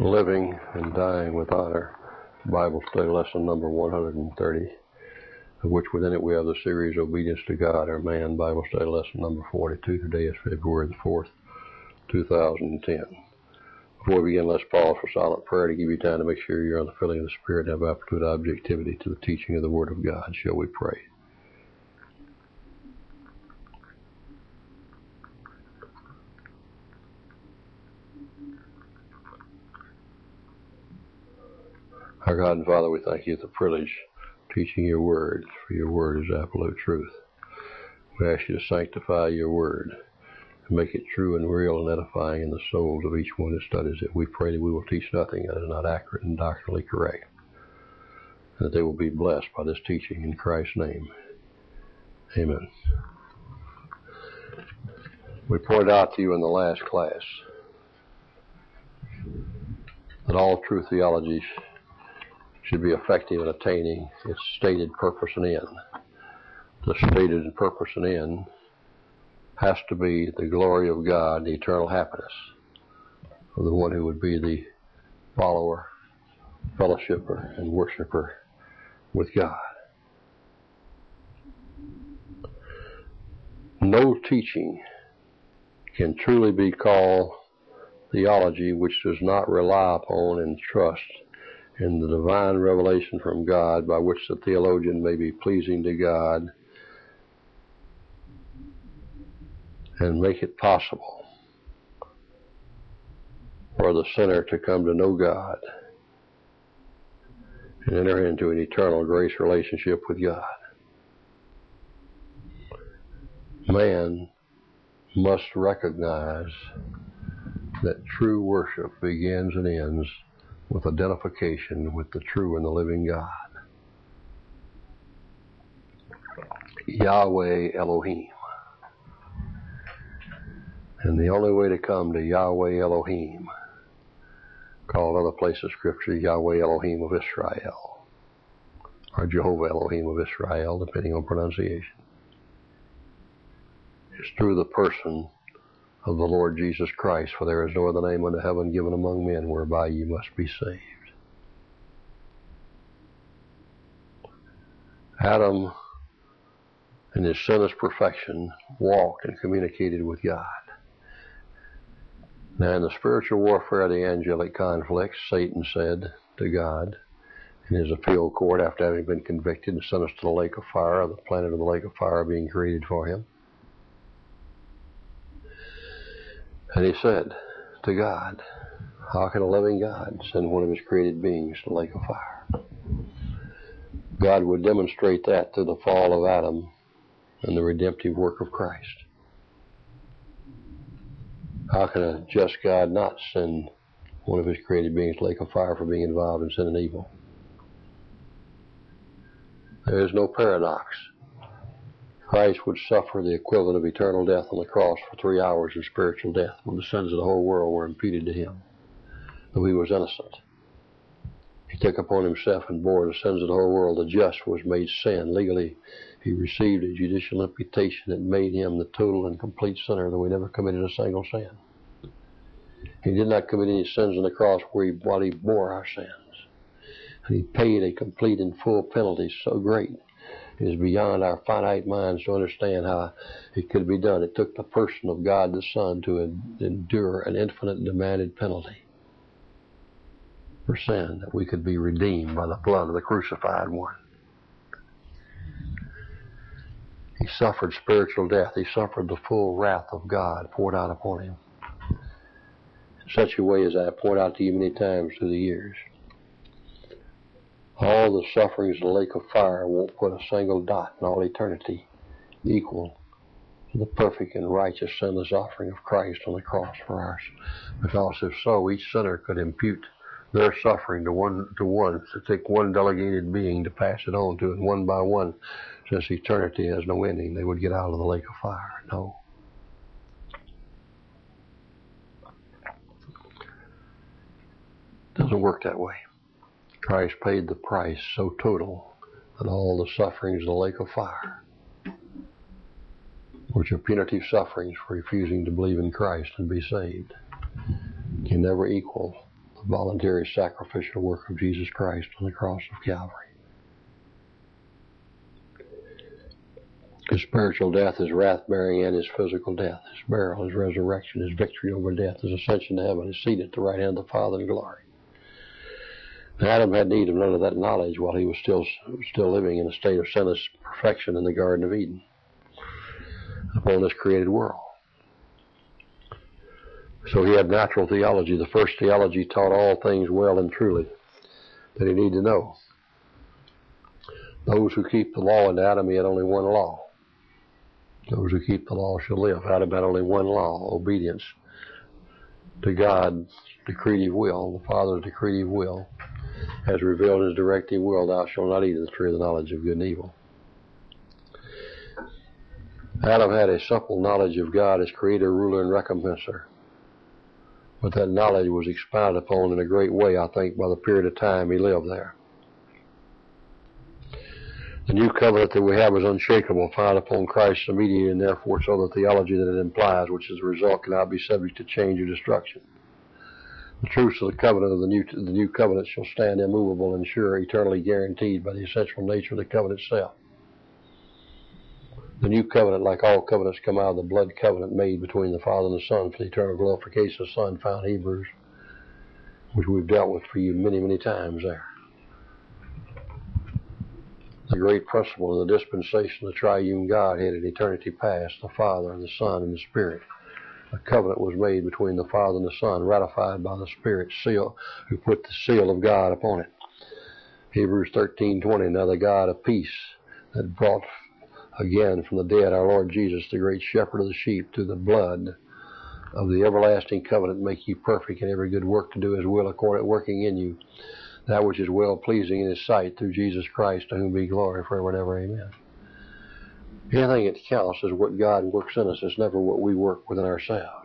Living and Dying with Honor, Bible Study Lesson number 130, of which within it we have the series Obedience to God, or Man, Bible Study Lesson number 42. Today is February the 4th, 2010. Before we begin, let's pause for silent prayer to give you time to make sure you're on the filling of the Spirit and have absolute objectivity to the teaching of the Word of God. Shall we pray? Our God and Father, we thank you for the privilege of teaching your word, for your word is absolute truth. We ask you to sanctify your word and make it true and real and edifying in the souls of each one who studies it. We pray that we will teach nothing that is not accurate and doctrinally correct, and that they will be blessed by this teaching in Christ's name. Amen. We pointed out to you in the last class that all true theology should be effective in attaining its stated purpose and end. The stated purpose and end has to be the glory of God, the eternal happiness of the one who would be the follower, fellowshipper, and worshiper with God. No teaching can truly be called theology which does not rely upon and trust in the divine revelation from God by which the theologian may be pleasing to God and make it possible for the sinner to come to know God and enter into an eternal grace relationship with God. Man must recognize that true worship begins and ends with identification with the true and the living God. Yahweh Elohim. And the only way to come to Yahweh Elohim, called other places of Scripture Yahweh Elohim of Israel, or Jehovah Elohim of Israel, depending on pronunciation, is through the person of the Lord Jesus Christ, for there is no other name under heaven given among men whereby ye must be saved. Adam, in his sinless perfection, walked and communicated with God. Now, in the spiritual warfare of the angelic conflicts, Satan said to God in his appeal court after having been convicted and sentenced to the lake of fire, the planet of the lake of fire being created for him, and he said to God, how can a loving God send one of his created beings to the lake of fire? God would demonstrate that through the fall of Adam and the redemptive work of Christ. How can a just God not send one of his created beings to the lake of fire for being involved in sin and evil? There is no paradox. Christ would suffer the equivalent of eternal death on the cross for 3 hours of spiritual death when the sins of the whole world were imputed to him, though he was innocent. He took upon himself and bore the sins of the whole world. The just was made sin. Legally, he received a judicial imputation that made him the total and complete sinner, though he never committed a single sin. He did not commit any sins on the cross while he bore our sins. And he paid a complete and full penalty so great it is beyond our finite minds to understand how it could be done. It took the person of God the Son to endure an infinite and demanded penalty for sin, that we could be redeemed by the blood of the crucified one. He suffered spiritual death. He suffered the full wrath of God poured out upon him in such a way as I have pointed out to you many times through the years. All the sufferings of the lake of fire won't put a single dot in all eternity equal to the perfect and righteous sinless offering of Christ on the cross for us. Because if so, each sinner could impute their suffering to one, to take one delegated being to pass it on to, and one by one, since eternity has no ending, they would get out of the lake of fire. No. It doesn't work that way. Christ paid the price so total that all the sufferings of the lake of fire, which are punitive sufferings for refusing to believe in Christ and be saved, can never equal the voluntary sacrificial work of Jesus Christ on the cross of Calvary. His spiritual death, his wrath-bearing, and his physical death, his burial, his resurrection, his victory over death, his ascension to heaven, his seat at the right hand of the Father in glory. And Adam had need of none of that knowledge while he was still living in a state of sinless perfection in the Garden of Eden upon this created world. So he had natural theology. The first theology taught all things well and truly that he needed to know. Those who keep the law, in Adam he had only one law. Those who keep the law shall live. Adam had only one law, obedience to God's decretive will, the Father's decretive will, as revealed in his directive will, thou shalt not eat of the tree of the knowledge of good and evil. Adam had a simple knowledge of God as creator, ruler, and recompenser. But that knowledge was expounded upon in a great way, I think, by the period of time he lived there. The new covenant that we have is unshakable, founded upon Christ the mediator, and therefore so the theology that it implies, which as a result cannot be subject to change or destruction. The truths of the covenant of the new covenant shall stand immovable and sure, eternally guaranteed by the essential nature of the covenant itself. The new covenant, like all covenants, come out of the blood covenant made between the Father and the Son for the eternal glorification of the Son, found in Hebrews, which we've dealt with for you many, many times there. The great principle of the dispensation of the triune Godhead in eternity past, the Father and the Son and the Spirit. A covenant was made between the Father and the Son, ratified by the Spirit's seal, who put the seal of God upon it. Hebrews 13:20, now the God of peace that brought again from the dead our Lord Jesus, the great shepherd of the sheep, through the blood of the everlasting covenant, make you perfect in every good work to do his will, according working in you that which is well pleasing in his sight, through Jesus Christ, to whom be glory forever and ever. Amen. Anything that counts is what God works in us. It's never what we work within ourselves.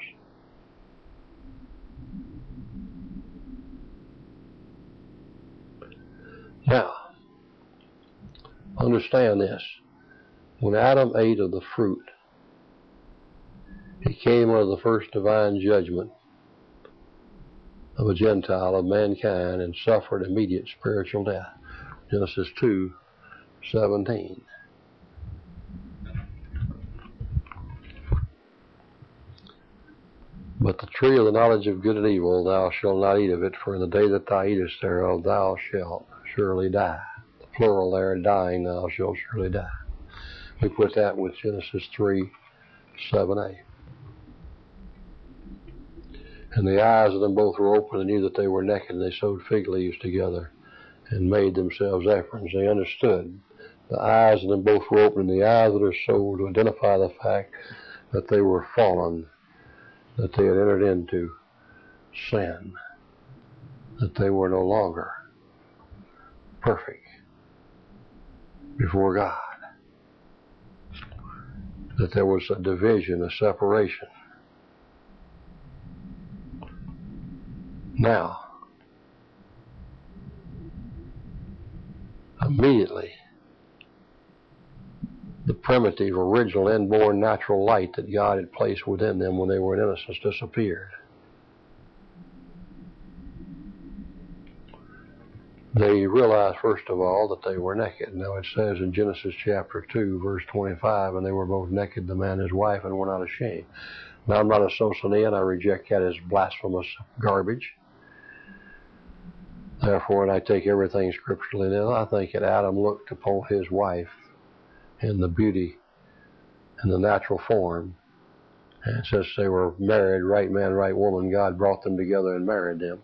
Now, understand this. When Adam ate of the fruit, he came under the first divine judgment of a Gentile, of mankind, and suffered immediate spiritual death. Genesis 2:17. But the tree of the knowledge of good and evil, thou shalt not eat of it, for in the day that thou eatest thereof, thou shalt surely die. The plural there, dying, thou shalt surely die. We put that with Genesis 3:7a. And the eyes of them both were open, and knew that they were naked, and they sewed fig leaves together, and made themselves aprons. They understood. The eyes of them both were open, and the eyes of their soul, to identify the fact that they were fallen, that they had entered into sin, that they were no longer perfect before God, that there was a division, a separation. Now, immediately, the primitive, original, inborn, natural light that God had placed within them when they were in innocence disappeared. They realized, first of all, that they were naked. Now it says in Genesis chapter 2, verse 25, and they were both naked, the man and his wife, and were not ashamed. Now I'm not a Socinian. I reject that as blasphemous garbage. Therefore, and I take everything scripturally now, I think that Adam looked upon his wife in the beauty and the natural form, and since they were married, right man, right woman, God brought them together and married them.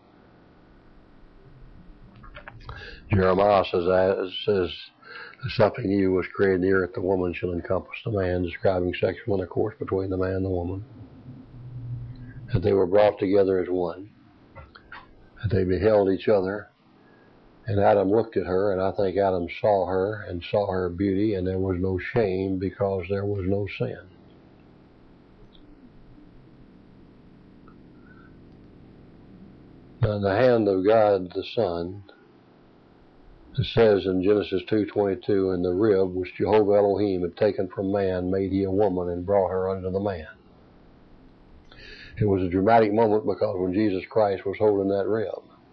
Jeremiah says something new was created in the earth, the woman shall encompass the man, describing sexual intercourse between the man and the woman. That they were brought together as one. That they beheld each other, and Adam looked at her, and I think Adam saw her and saw her beauty, and there was no shame because there was no sin. Now, in the hand of God the Son, it says in Genesis 2:22, and the rib which Jehovah Elohim had taken from man made he a woman and brought her unto the man. It was a dramatic moment because when Jesus Christ was holding that rib,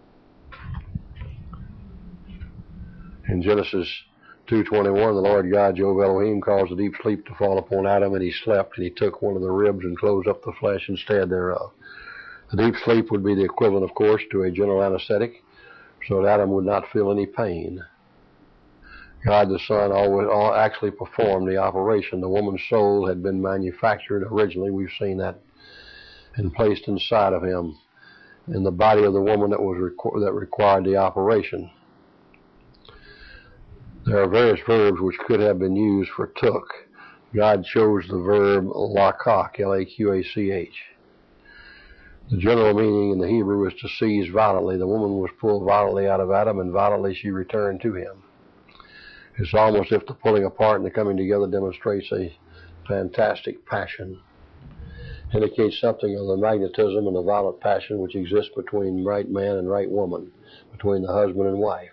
In Genesis 2:21, the Lord God, Jehovah Elohim, caused a deep sleep to fall upon Adam, and he slept, and he took one of the ribs and closed up the flesh instead thereof. The deep sleep would be the equivalent, of course, to a general anesthetic, so that Adam would not feel any pain. God the Son actually performed the operation. The woman's soul had been manufactured originally. We've seen that, and placed inside of him in the body of the woman that required the operation. There are various verbs which could have been used for took. God chose the verb lakach, L-A-Q-A-C-H. The general meaning in the Hebrew is to seize violently. The woman was pulled violently out of Adam, and violently she returned to him. It's almost as if the pulling apart and the coming together demonstrates a fantastic passion. Indicates something of the magnetism and the violent passion which exists between right man and right woman, between the husband and wife.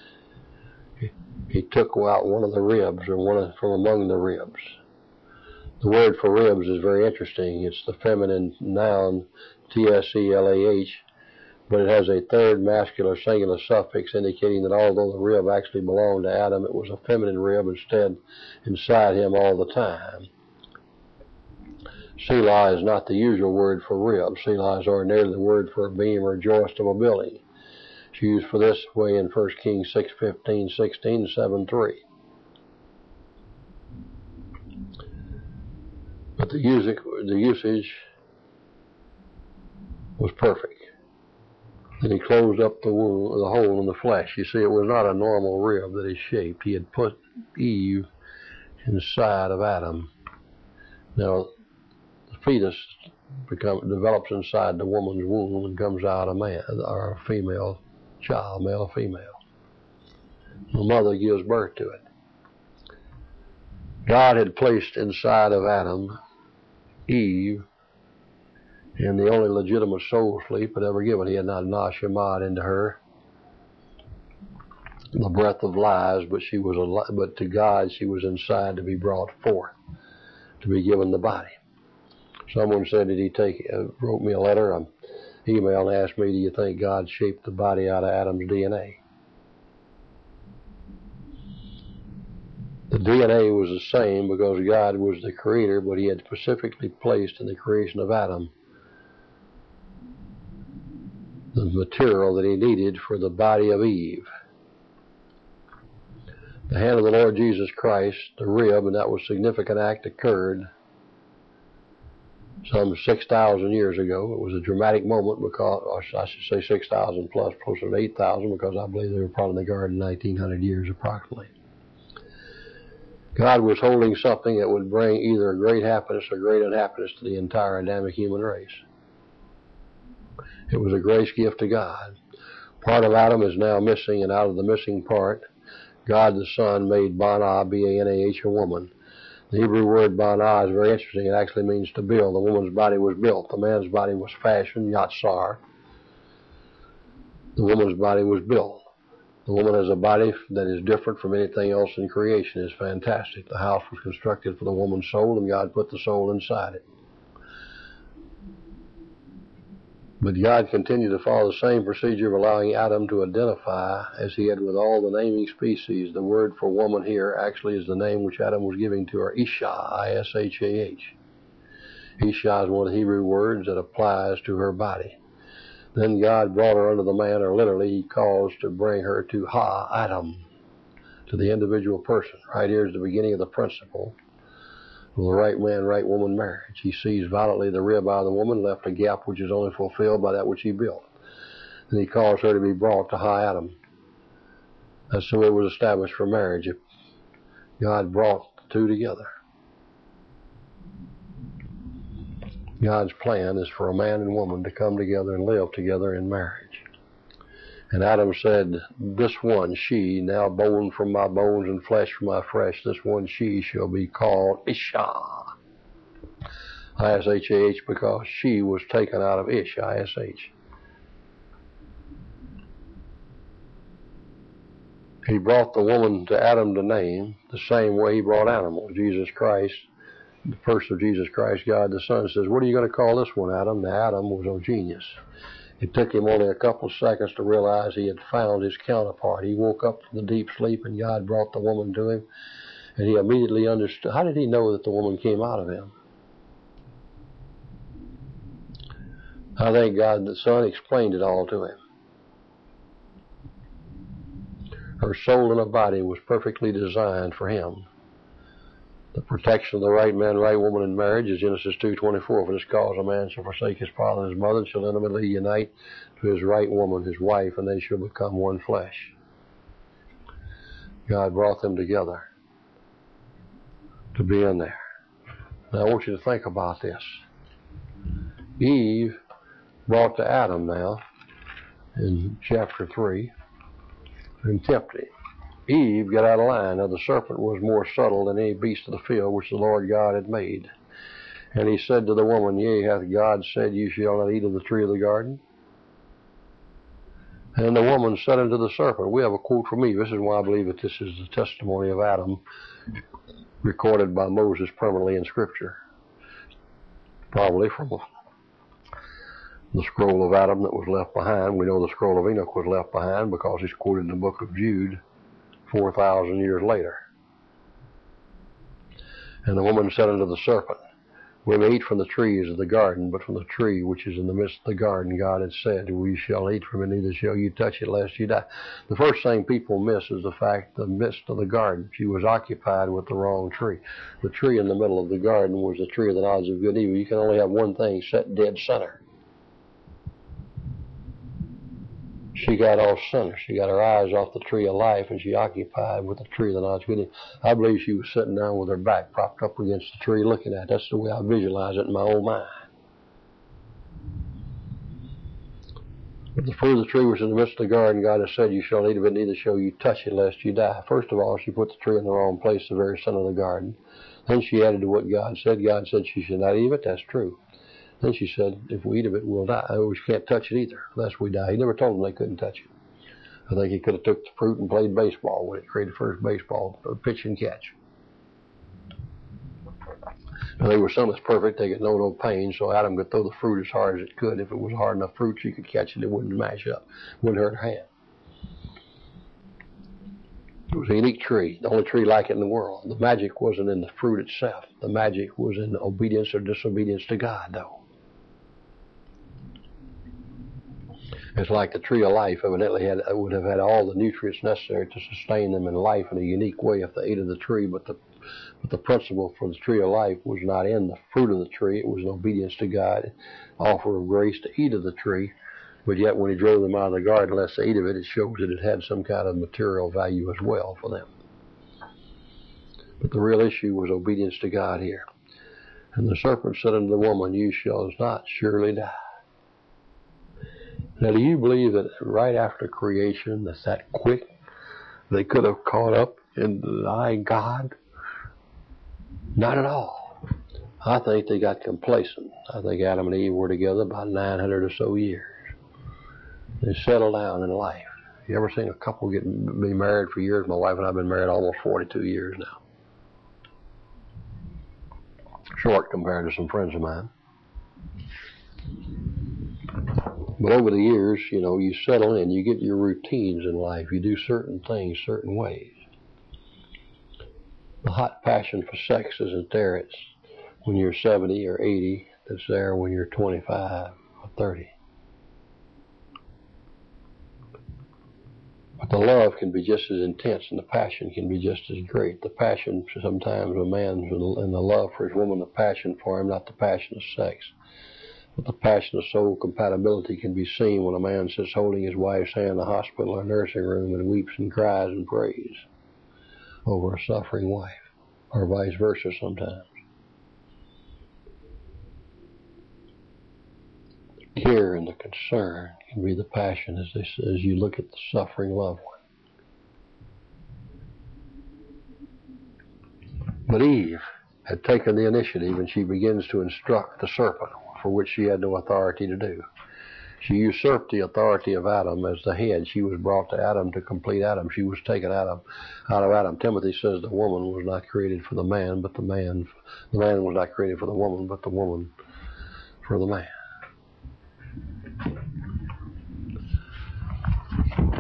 He took out one of the ribs, or one from among the ribs. The word for ribs is very interesting. It's the feminine noun T-S-E-L-A-H, but it has a third masculine singular suffix indicating that although the rib actually belonged to Adam, it was a feminine rib instead inside him all the time. Selah is not the usual word for rib. Selah is ordinarily the word for a beam or joist of a building. It's used for this way in 1 Kings 6:15, 16, 7:3. But the usage was perfect. Then he closed up the hole in the flesh. You see, it was not a normal rib that he shaped. He had put Eve inside of Adam. Now, the fetus develops inside the woman's womb and comes out a man or a female child, male or female. The mother gives birth to it. God had placed inside of Adam Eve in the only legitimate soul sleep had ever given. He had not nashemad into her the breath of lies, but to God she was inside to be brought forth, to be given the body. Someone said, wrote me a letter, an email, and asked me, do you think God shaped the body out of Adam's DNA? The DNA was the same because God was the creator, but he had specifically placed in the creation of Adam the material that he needed for the body of Eve. The hand of the Lord Jesus Christ, the rib, and that was a significant act, occurred some 6,000 years ago. It was a dramatic moment because, or I should say 6,000 plus, closer to 8,000, because I believe they were probably in the garden 1,900 years approximately. God was holding something that would bring either a great happiness or great unhappiness to the entire Adamic human race. It was a grace gift to God. Part of Adam is now missing, and out of the missing part, God the Son made Banah, B-A-N-A-H, a woman. The Hebrew word Banah is very interesting. It actually means to build. The woman's body was built. The man's body was fashioned, Yatsar. The woman's body was built. The woman has a body that is different from anything else in creation. It's fantastic. The house was constructed for the woman's soul, and God put the soul inside it. But God continued to follow the same procedure of allowing Adam to identify as he had with all the naming species. The word for woman here actually is the name which Adam was giving to her, Isha, I-S-H-A-H. Isha is one of the Hebrew words that applies to her body. Then God brought her unto the man, or literally he caused to bring her to Ha-Adam, to the individual person. Right here is the beginning of the principle of the right man, right woman marriage. He seized violently the rib out of the woman, left a gap which is only fulfilled by that which he built. Then he caused her to be brought to Ha-Adam. That's the way it was established for marriage. God brought the two together. God's plan is for a man and woman to come together and live together in marriage. And Adam said, this one, she, now bone from my bones and flesh from my flesh, this one, she, shall be called Isha. I-S-H-A-H, because she was taken out of Ish, I-S-H. He brought the woman to Adam to name the same way he brought animals. Jesus Christ, the person of Jesus Christ, God the Son, says, what are you going to call this one, Adam? Now, Adam was a genius. It took him only a couple of seconds to realize he had found his counterpart. He woke up from the deep sleep, and God brought the woman to him, and he immediately understood. How did he know that the woman came out of him? I think God the Son explained it all to him. Her soul and her body was perfectly designed for him. The protection of the right man, right woman in marriage is Genesis 2:24. For this cause a man shall forsake his father and his mother, and shall intimately unite to his right woman, his wife, and they shall become one flesh. God brought them together to be in there. Now I want you to think about this. Eve brought to Adam now in chapter 3 and tempted him. Eve got out of line. Now the serpent was more subtle than any beast of the field which the Lord God had made. And he said to the woman, Yea, hath God said, You shall not eat of the tree of the garden? And the woman said unto the serpent, we have a quote from Eve. This is why I believe that this is the testimony of Adam recorded by Moses permanently in Scripture. Probably from the scroll of Adam that was left behind. We know the scroll of Enoch was left behind because it's quoted in the book of Jude 4,000 years later. And the woman said unto the serpent, We may eat from the trees of the garden, but from the tree which is in the midst of the garden, God had said, We shall eat from it, neither shall you touch it, lest you die. The first thing people miss is the fact the midst of the garden. She was occupied with the wrong tree. The tree in the middle of the garden was the tree of the knowledge of good and evil. You can only have one thing set dead center. She got off center. She got her eyes off the tree of life, and she occupied with the tree of the knowledge of good and evil. I believe she was sitting down with her back propped up against the tree looking at it. That's the way I visualize it in my own mind. But the fruit of the tree was in the midst of the garden. God has said, You shall eat of it, neither shall you touch it, lest you die. First of all, she put the tree in the wrong place, the very center of the garden. Then she added to what God said. God said she should not eat of it. That's true. Then she said, if we eat of it, we'll die. We can't touch it either, lest we die. He never told them they couldn't touch it. I think he could have took the fruit and played baseball when it created first baseball, pitch and catch. Now, they were so much perfect, they could know no pain, so Adam could throw the fruit as hard as it could. If it was hard enough fruit, she could catch it. It wouldn't mash up. It wouldn't hurt her hand. It was a unique tree, the only tree like it in the world. The magic wasn't in the fruit itself. The magic was in obedience or disobedience to God, though. It's like the tree of life evidently would have had all the nutrients necessary to sustain them in life in a unique way if they ate of the tree, but the principle for the tree of life was not in the fruit of the tree. It was an obedience to God, offer of grace to eat of the tree. But yet when he drove them out of the garden, lest they eat of it, it shows that it had some kind of material value as well for them. But the real issue was obedience to God here. And the serpent said unto the woman, You shall not surely die. Now, do you believe that right after creation, that quick, they could have caught up in denying God? Not at all. I think they got complacent. I think Adam and Eve were together about 900 or so years. They settled down in life. You ever seen a couple be married for years? My wife and I have been married almost 42 years now. Short compared to some friends of mine. But over the years, you settle in. You get your routines in life. You do certain things certain ways. The hot passion for sex isn't there. It's when you're 70 or 80. That's there when you're 25 or 30. But the love can be just as intense, and the passion can be just as great. The passion, sometimes a man, and the love for his woman, the passion for him, not the passion of sex. But the passion of soul compatibility can be seen when a man sits holding his wife's hand in the hospital or nursing room and weeps and cries and prays over a suffering wife, or vice versa sometimes. The care and the concern can be the passion as you look at the suffering loved one. But Eve had taken the initiative, and she begins to instruct the serpent, for which she had no authority to do. She usurped the authority of Adam as the head. She was brought to Adam to complete Adam. She was taken out of Adam. Timothy says the woman was not created for the man, but the man was not created for the woman, but the woman for the man.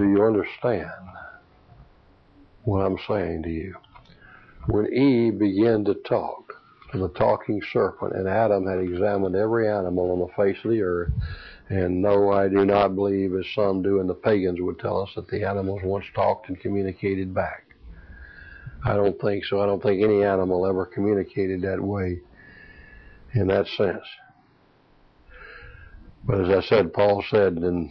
Do you understand what I'm saying to you? When Eve began to talk to the talking serpent, and Adam had examined every animal on the face of the earth, and no, I do not believe, as some do and the pagans would tell us, that the animals once talked and communicated back. I don't think so. I don't think any animal ever communicated that way in that sense. But as I said, Paul said it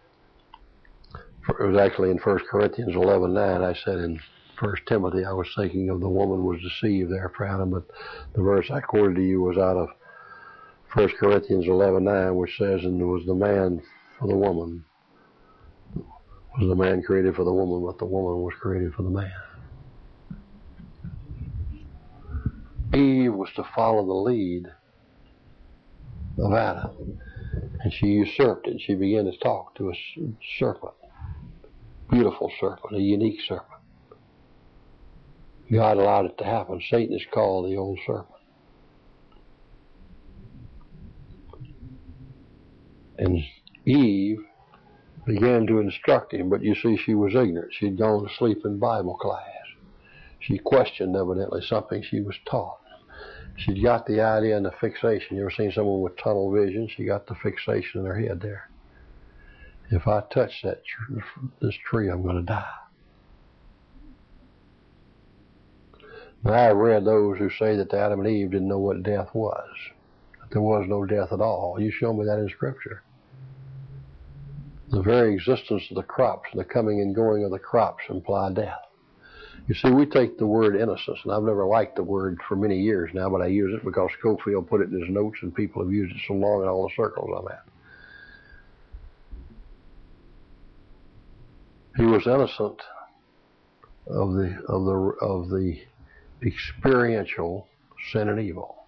was actually in 1 Corinthians 11:9, I said in 1 Timothy, I was thinking of the woman was deceived there for Adam, but the verse I quoted to you was out of 1 Corinthians 11:9, which says, and was the man for the woman, was the man created for the woman, but the woman was created for the man. Eve was to follow the lead of Adam, and she usurped it. She began to talk to a serpent, beautiful serpent, a unique serpent. God allowed it to happen. Satan is called the old serpent. And Eve began to instruct him, but you see, she was ignorant. She'd gone to sleep in Bible class. She questioned, evidently, something she was taught. She'd got the idea and the fixation. You ever seen someone with tunnel vision? She got the fixation in her head there. If I touch this tree, I'm going to die. Now, I've read those who say that Adam and Eve didn't know what death was. That there was no death at all. You show me that in Scripture. The very existence of the crops, the coming and going of the crops imply death. You see, we take the word innocence, and I've never liked the word for many years now, but I use it because Schofield put it in his notes, and people have used it so long in all the circles I'm at. He was innocent of the experiential sin and evil,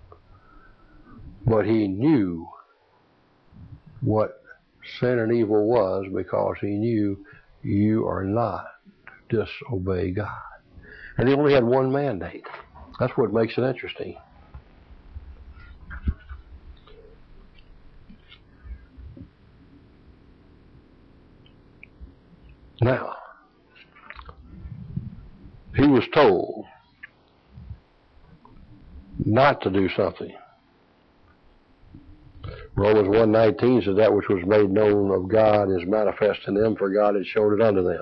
but he knew what sin and evil was because he knew you are not to disobey God. And he only had one mandate. That's what makes it interesting. Now, he was told not to do something. Romans 1:19 says that which was made known of God is manifest in them, for God had showed it unto them.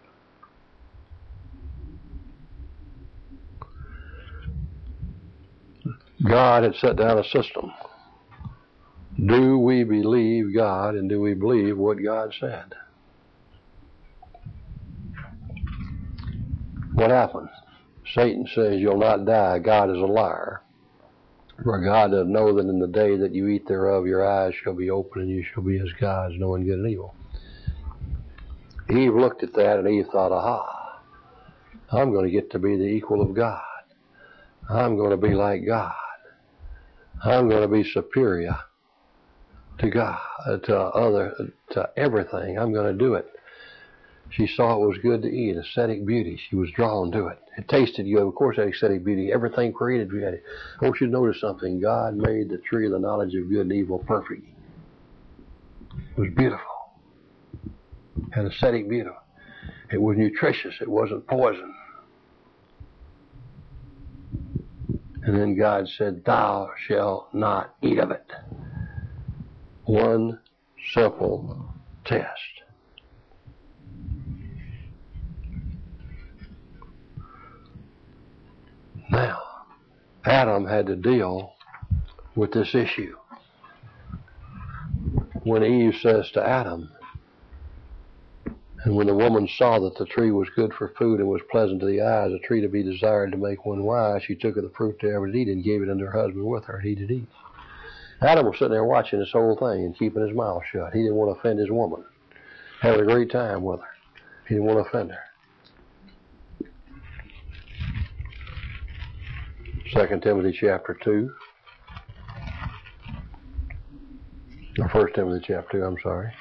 God had set down a system. Do we believe God, and do we believe what God said? What happened? Satan says you'll not die. God is a liar. For God doth know that in the day that you eat thereof, your eyes shall be open, and you shall be as gods, knowing good and evil. Eve looked at that, and Eve thought, aha, I'm going to get to be the equal of God. I'm going to be like God. I'm going to be superior to God, to everything. I'm going to do it. She saw it was good to eat, aesthetic beauty. She was drawn to it. It tasted good. Of course, that aesthetic beauty, everything created. I want you to notice something. God made the tree of the knowledge of good and evil perfect. It was beautiful. Had aesthetic beauty. It was nutritious. It wasn't poison. And then God said, thou shalt not eat of it. One simple test. Now, Adam had to deal with this issue. When Eve says to Adam, and when the woman saw that the tree was good for food and was pleasant to the eyes, a tree to be desired to make one wise, she took of the fruit thereof and did eat, and gave it unto her husband with her, and he did eat. Adam was sitting there watching this whole thing and keeping his mouth shut. He didn't want to offend his woman. Having a great time with her. He didn't want to offend her. 2 Timothy chapter 2. Or 1 Timothy chapter 2, I'm sorry.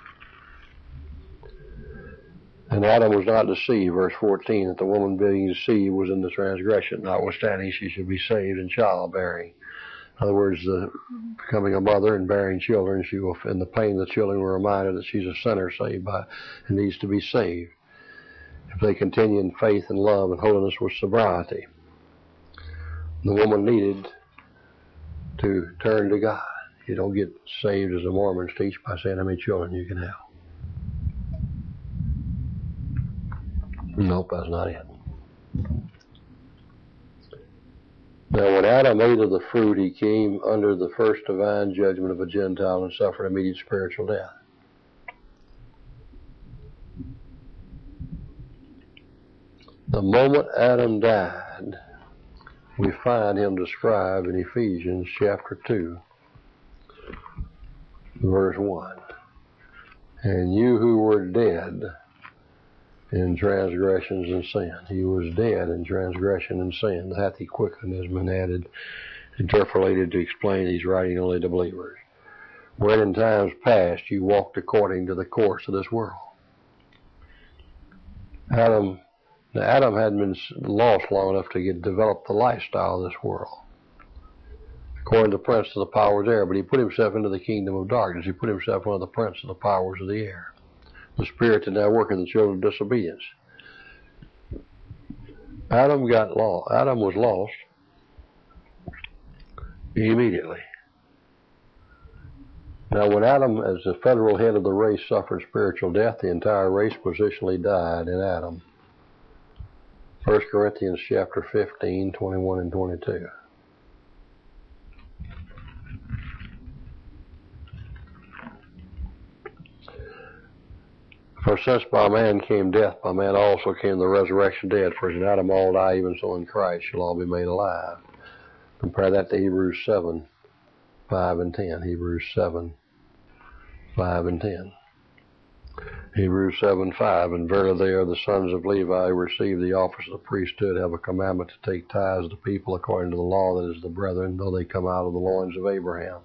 And Adam was not deceived, verse 14, that the woman being deceived was in the transgression. Notwithstanding, she should be saved in childbearing. other words, becoming a mother and bearing children, she will, in the pain the children were reminded that she's a sinner saved by and needs to be saved. If they continue in faith and love and holiness with sobriety, the woman needed to turn to God. You don't get saved, as the Mormons teach, by saying how many children you can have. Nope, that's not it. Now, when Adam ate of the fruit, he came under the first divine judgment of a Gentile and suffered immediate spiritual death. The moment Adam died, we find him described in Ephesians chapter 2, verse 1. And you who were dead in transgressions and sin. He was dead in transgression and sin. Hath he quickened has been added, interpolated to explain he's writing only to believers. When in times past you walked according to the course of this world. Adam hadn't been lost long enough to develop the lifestyle of this world, according to the prince of the powers of the air, but he put himself into the kingdom of darkness. He put himself under the prince of the powers of the air, the spirit that now work in the children of disobedience. Adam was lost immediately. Now, when Adam, as the federal head of the race, suffered spiritual death, the entire race positionally died in Adam. 1 Corinthians chapter 15, 21 and 22. For since by man came death, by man also came the resurrection of dead. For as in Adam all die, even so in Christ shall all be made alive. Compare that to Hebrews 7, 5 and 10. Hebrews 7, 5 and 10. Hebrews 7, 5. And verily they are the sons of Levi who receive the office of the priesthood, have a commandment to take tithes of the people according to the law, that is the brethren, though they come out of the loins of Abraham.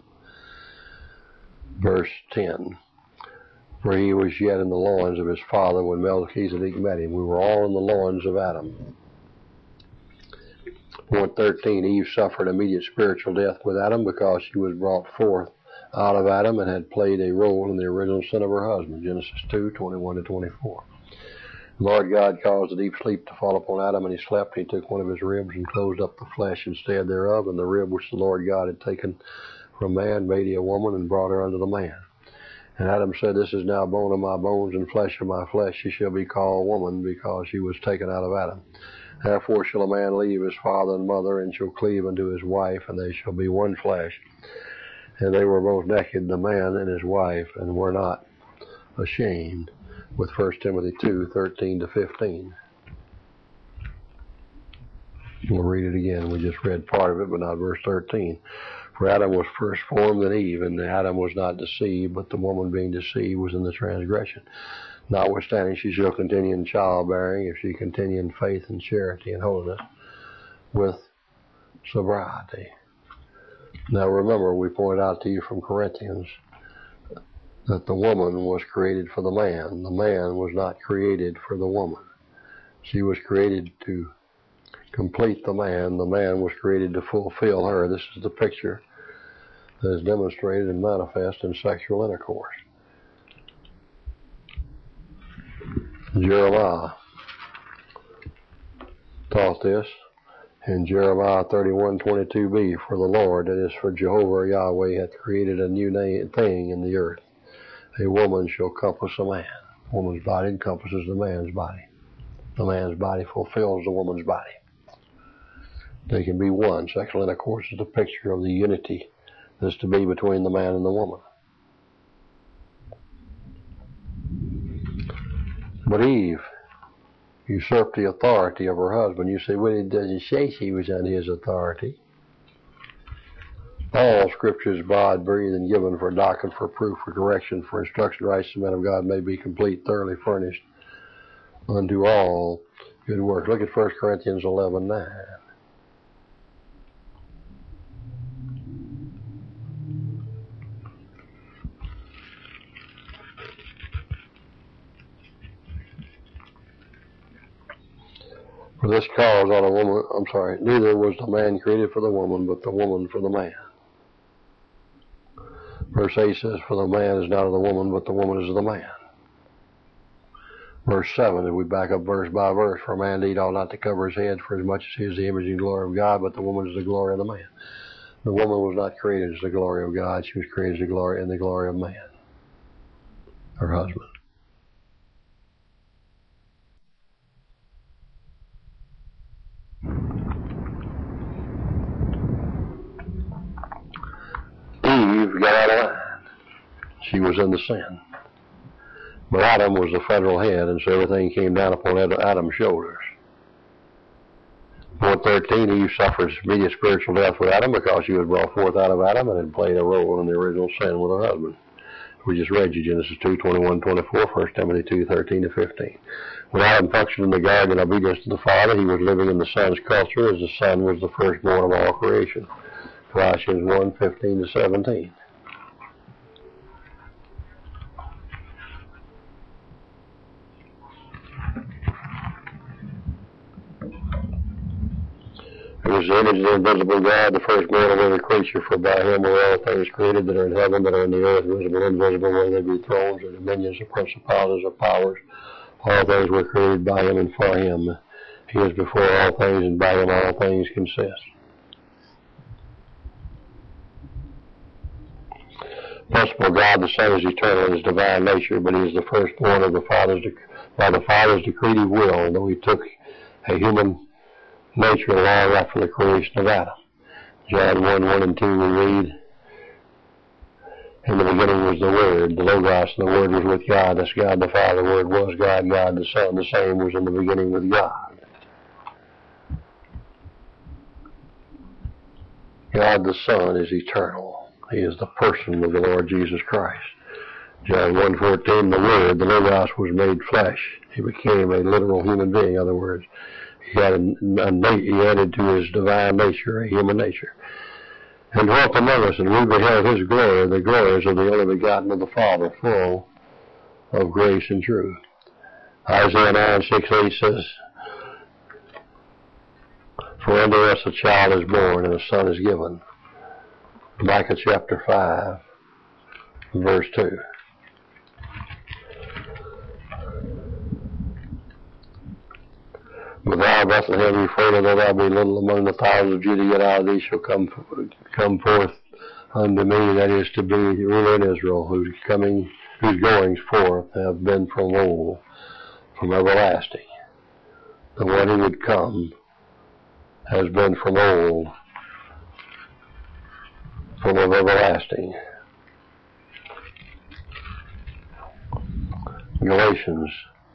Verse 10. For he was yet in the loins of his father when Melchizedek met him. We were all in the loins of Adam. Point 13, Eve suffered immediate spiritual death with Adam because she was brought forth out of Adam and had played a role in the original sin of her husband. Genesis 2, 21 to 24. The Lord God caused a deep sleep to fall upon Adam, and he slept. He took one of his ribs and closed up the flesh instead thereof, and the rib which the Lord God had taken from man made he a woman and brought her unto the man. And Adam said, This is now bone of my bones and flesh of my flesh. She shall be called woman, because she was taken out of Adam. Therefore shall a man leave his father and mother, and shall cleave unto his wife, and they shall be one flesh. And they were both naked, the man and his wife, and were not ashamed. With 1 Timothy 2, 13 to 15. We'll read it again. We just read part of it, but not verse 13. For Adam was first formed in Eve, and Adam was not deceived, but the woman being deceived was in the transgression. Notwithstanding, she shall continue in childbearing, if she continue in faith and charity and holiness, with sobriety. Now remember, we point out to you from Corinthians that the woman was created for the man. The man was not created for the woman. She was created to complete the man. The man was created to fulfill her. This is the picture that is demonstrated and manifest in sexual intercourse. Jeremiah taught this in Jeremiah 31:22b. For the Lord, that is for Jehovah Yahweh, hath created a new thing in the earth. A woman shall compass a man. A woman's body encompasses the man's body. The man's body fulfills the woman's body. They can be one. Sexual intercourse is the picture of the unity that's to be between the man and the woman. But Eve usurped the authority of her husband. You say, well, it doesn't say she was under his authority. All Scripture is God-breathed and given for doctrine, for proof, for correction, for instruction, righteous men of God may be complete, thoroughly furnished unto all good works. Look at 1 Corinthians 11:9. For this cause on a woman, neither was the man created for the woman, but the woman for the man. Verse 8 says, for the man is not of the woman, but the woman is of the man. Verse 7, if we back up verse by verse, for a man indeed ought not to cover his head, for as much as he is the image and glory of God, but the woman is the glory of the man. The woman was not created as the glory of God. She was created as the glory of man, her husband. Eve got out of line. She was in the sin. But Adam was the federal head, and so everything came down upon Adam's shoulders. 4:13, Eve suffered immediate spiritual death with Adam because she was brought forth out of Adam and had played a role in the original sin with her husband. We just read you Genesis 2:21-24, 1 Timothy 2:13-15. When Adam functioned in the garden in obedience to the Father, he was living in the Son's culture as the Son was the firstborn of all creation. Colossians 1:15-17. He was the image of the invisible God, the firstborn of every creature, for by him were all things created that are in heaven, that are in the earth, visible and invisible, whether they be thrones or dominions or principalities or powers. All things were created by him and for him. He is before all things, and by him all things consist. Principal God, the Son, is eternal in his divine nature, but he is the firstborn of by the Father's decretive will, though he took a human nature long after the creation of Adam. John 1:1-2 we read, in the beginning was the Word, the Logos, and the Word was with God. That's God the Father. The Word was God, God the Son. The same was in the beginning with God. God the Son is eternal. He is the person of the Lord Jesus Christ. John 1:14, the Word, the Logos, was made flesh. He became a literal human being. In other words, he added to his divine nature a human nature, and dwelt among us, and we beheld his glory, the glories of the only begotten of the Father, full of grace and truth. Isaiah 9:6-8 says, for unto us a child is born, and a son is given. Micah chapter 5, verse 2. But thou, Bethlehem Ephrathah, though thou be little among the thousands of Judah, yet out of thee shall come forth unto me, that is to be ruler in Israel, whose goings forth have been from old, from everlasting. The one who would come has been from old, from everlasting. Galatians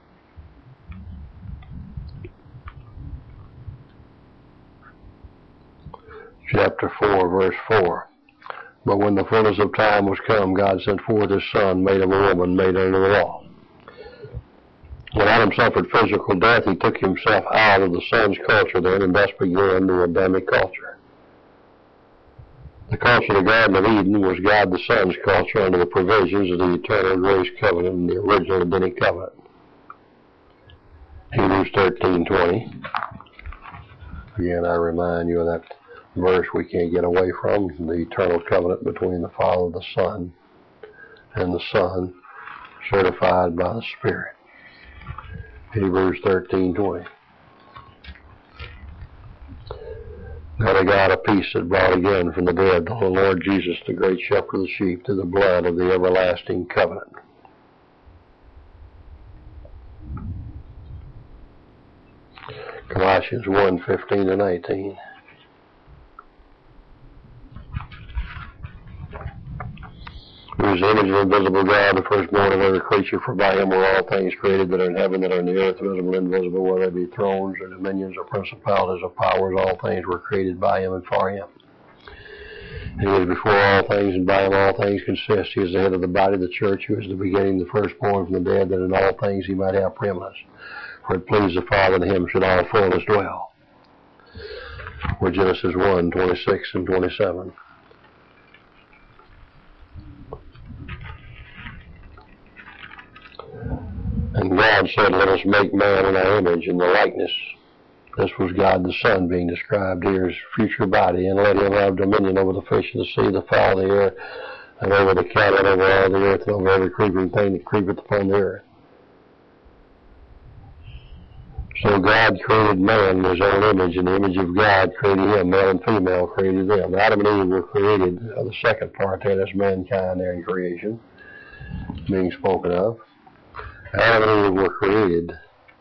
chapter 4, verse 4. But when the fullness of time was come, God sent forth his Son, made of a woman, made under the law. When Adam suffered physical death, he took himself out of the Son's culture then, and thus began the Adamic culture. The culture of the Garden of Eden was God the Son's culture under the provisions of the eternal grace covenant and the original Adamic covenant. Hebrews 13:20. Again, I remind you of that verse we can't get away from, the eternal covenant between the Father and the Son, and the Son certified by the Spirit. Hebrews 13:20. Now the God of peace that brought again from the dead the Lord Jesus, the great shepherd of the sheep, to the blood of the everlasting covenant. Colossians 1:15-19. Who is the image of the invisible God, the firstborn of every creature, for by him were all things created that are in heaven, that are in the earth, visible and invisible, whether they be thrones or dominions or principalities or powers. All things were created by him and for him. And he is before all things, and by him all things consist. He is the head of the body of the church, who is the beginning, the firstborn from the dead, that in all things he might have preeminence. For it pleased the Father that in him should all fullness dwell. Or Genesis 1:26-27. And God said, let us make man in our image, in the likeness. This was God the Son being described here as future body, and let him have dominion over the fish of the sea, the fowl of the air, and over the cattle, and over all the earth, and over every creeping thing that creepeth upon the earth. So God created man in his own image. In the image of God created him, male and female created them. Adam and Eve were created, the second part there, that's mankind there in creation, being spoken of. Adam and Eve were created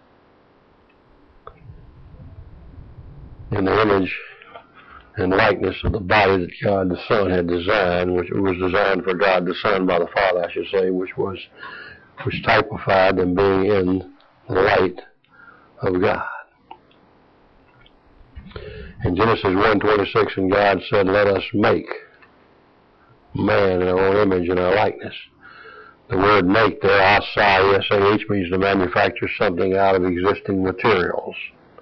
in the image and likeness of the body that God the Son had designed, which was designed for God the Son by the Father, I should say, which typified them being in the light of God. In Genesis 1:26, and God said, let us make man in our own image and our likeness. The word make there, asah, S-A-H, means to manufacture something out of existing materials.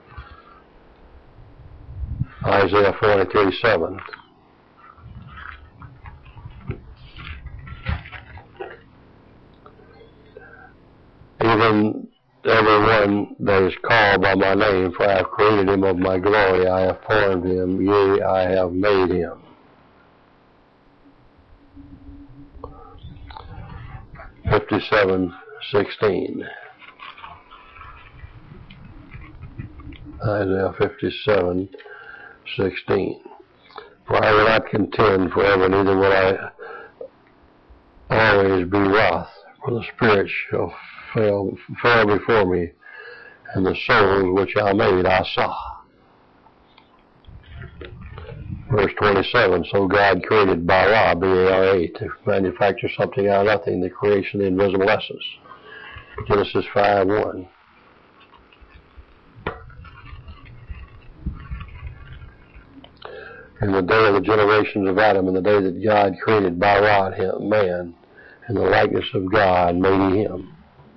Isaiah 43:7. Even everyone that is called by my name, for I have created him of my glory, I have formed him, yea, I have made him. (57:16). Isaiah 57:16. For I will not contend forever, neither will I always be wroth, for the spirit shall fail before me, and the souls which I made I saw. Verse 27, so God created bara, B-A-R-A, to manufacture something out of nothing, the creation of the invisible essence. Genesis 5:1. In the day of the generations of Adam, in the day that God created bara, him, man, in the likeness of God made he him.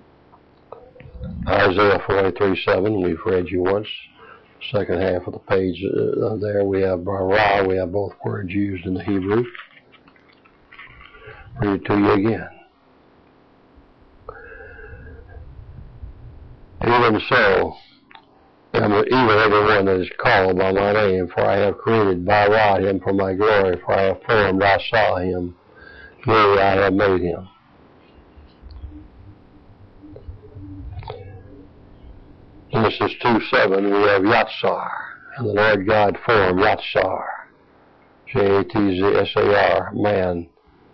Isaiah 43:7, we've read you once. Second half of the page there, we have bara, we have both words used in the Hebrew. Read it to you again. Even so, even everyone that is called by my name, for I have created bara him for my glory, for I have formed, I saw him, yea, I have made him. Genesis 2:7, we have Yatsar, and the Lord God formed Yatsar, J-A-T-Z-S-A-R, man,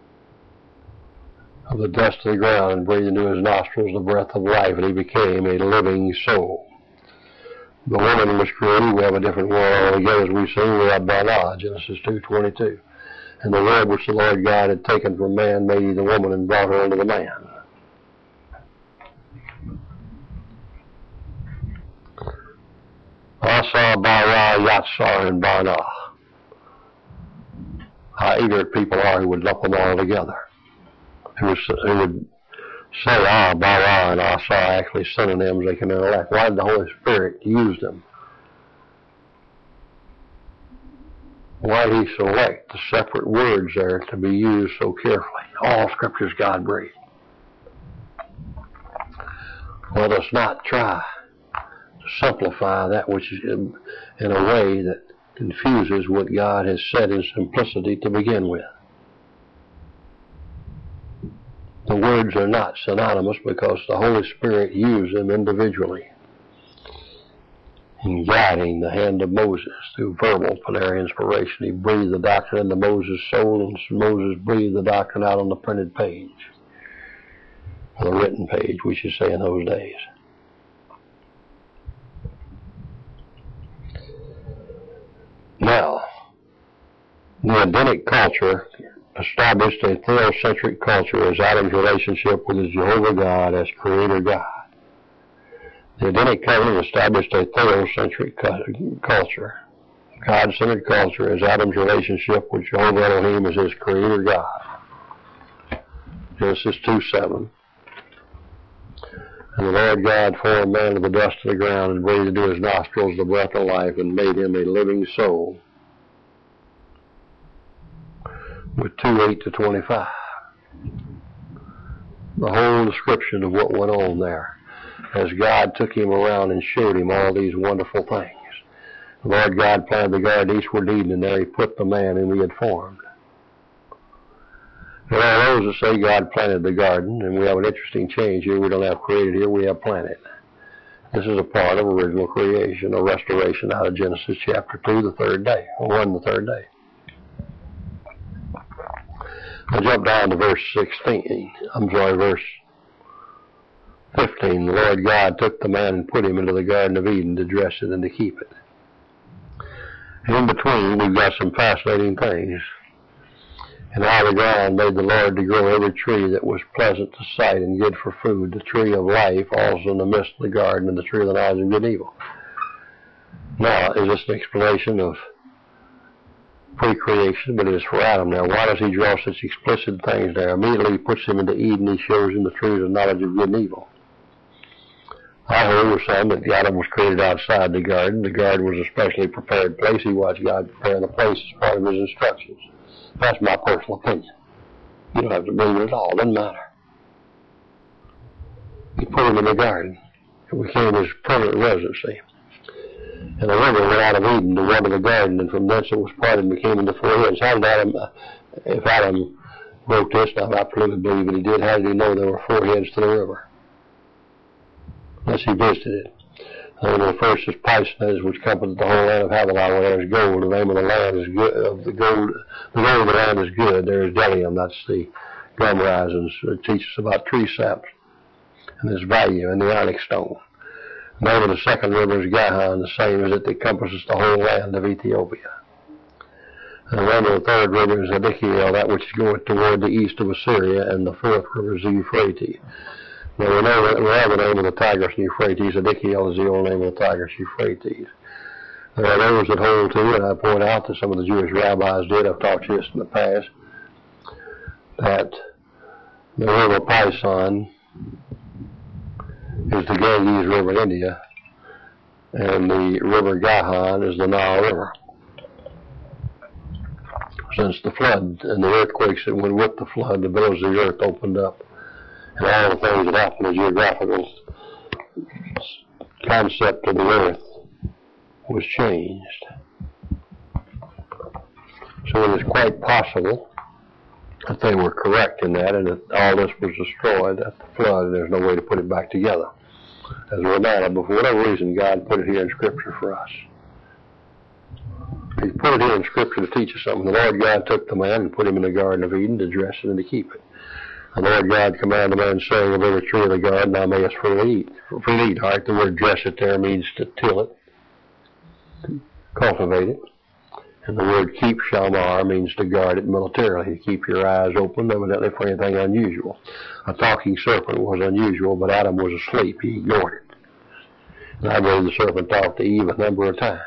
of the dust of the ground, and breathed into his nostrils the breath of life, and he became a living soul. The woman was created. We have a different word altogether, as we've seen. We have Bala, Genesis 2:22. And the word which the Lord God had taken from man made he the woman and brought her unto the man. Asa, Bara, Yatsar, and Bana. How eager people are who would lump them all together. Who would say Bara and Asa actually synonyms they can interact. Why did the Holy Spirit use them? Why did he select the separate words there to be used so carefully? All Scriptures God breathed. Let us not try to simplify that which is in a way that confuses what God has said in simplicity to begin with. The words are not synonymous because the Holy Spirit used them individually in guiding the hand of Moses through verbal for their inspiration. He breathed the doctrine into Moses' soul, and Moses breathed the doctrine out on the printed page, or the written page, we should say, in those days. Now, the Edenic culture established a theocentric culture as Adam's relationship with his Jehovah God as Creator God. The Edenic covenant established a theocentric culture, God-centered culture, as Adam's relationship with Jehovah Elohim as his Creator God. Genesis 2:7. And the Lord God formed man of the dust of the ground and breathed into his nostrils the breath of life and made him a living soul. With 2:8-25. The whole description of what went on there as God took him around and showed him all these wonderful things. The Lord God planted the garden eastward Eden, and there he put the man whom he had formed. There are those that say God planted the garden, and we have an interesting change here. We don't have created here, we have planted. This is a part of original creation, or restoration out of Genesis chapter 2, the third day, or 1, the third day. I'll jump down to verse 15. The Lord God took the man and put him into the Garden of Eden to dress it and to keep it. And in between, we've got some fascinating things. And out of the ground made the Lord to grow every tree that was pleasant to sight and good for food, the tree of life also in the midst of the garden, and the tree of the knowledge of good and evil. Now, is this an explanation of pre-creation? But it is for Adam. Now, why does he draw such explicit things there? Immediately he puts him into Eden, he shows him the tree of the knowledge of good and evil. I heard of some that Adam was created outside the garden. The garden was a specially prepared place. He watched God preparing the place as part of his instructions. That's my personal opinion. You don't have to believe it at all. It doesn't matter. He put him in the garden. It became his permanent residency. And the river went out of Eden to water the garden, and from thence it was parted and became into 4 heads. How did Adam, if Adam wrote this, and I absolutely believe that he did, how did he know there were 4 heads to the river? Unless he visited it. And the first is Pisces, which compasseth the whole land of Havilah, where there is gold. The name of the land is good. The gold of the land is good. There is Delium, that's the gum risings. It teaches about tree saps and its value, and the onyx stone. The name of the second river is Gihon, the same as it that compasses the whole land of Ethiopia. And the name of the third river is Ezekiel, that which is going toward the east of Assyria, and the fourth river is the Euphrates. Now we know that we have the name of the Tigris and Euphrates. Ezekiel is the old name of the Tigris, Euphrates. There are those that hold to, and I point out that some of the Jewish rabbis did, I've talked to this in the past, that the river Pison is the Ganges River in India, and the river Gihon is the Nile River. Since the flood and the earthquakes that went with the flood, the billows of the earth opened up, and all the things that happened, the geographical concept of the earth was changed. So it is quite possible that they were correct in that, and that all this was destroyed at the flood, and there's no way to put it back together. As we're not, but for whatever reason, God put it here in Scripture for us. He put it here in Scripture to teach us something. The Lord God took the man and put him in the Garden of Eden to dress it and to keep it. The Lord God commanded the man, saying, of every tree of the garden thou mayest freely eat. Freely eat, all right? The word dress it there means to till it, cultivate it. And the word keep, shamar, means to guard it militarily, to keep your eyes open, evidently for anything unusual. A talking serpent was unusual, but Adam was asleep. He ignored it. And I believe the serpent talked to Eve a number of times.